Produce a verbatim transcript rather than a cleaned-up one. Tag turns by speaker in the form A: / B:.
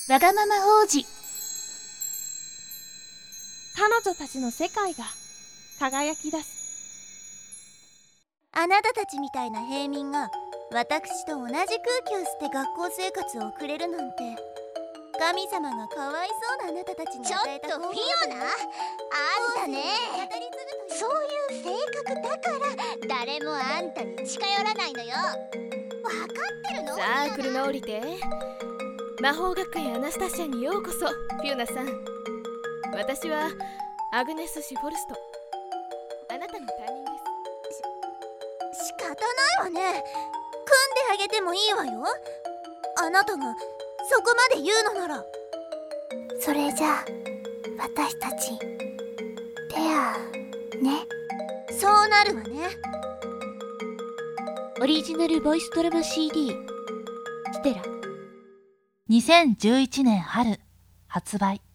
A: わがまま王子。
B: 彼女たちの世界が輝き出す。
C: あなたたちみたいな平民が私と同じ空気を吸って学校生活を送れるなんて、神様がかわいそうなあなたたちに
D: ちょっ
C: 与えた
D: とフィオナ、あんたね、そういう性格だから誰もあんたに近寄らないのよ。わかってるの？
E: さあ車降りて。魔法学園アナスタシアにようこそ。フィオナさん、私はアグネス・シュフォルスト、あなたの担任です。
C: し仕方ないわね。組んであげてもいいわよ、あなたがそこまで言うのなら。
A: それじゃあ私たちペアね。
C: そうなるわね。
F: オリジナルボイスドラマ シーディー ステラ。
G: にせんじゅういちねん春発売。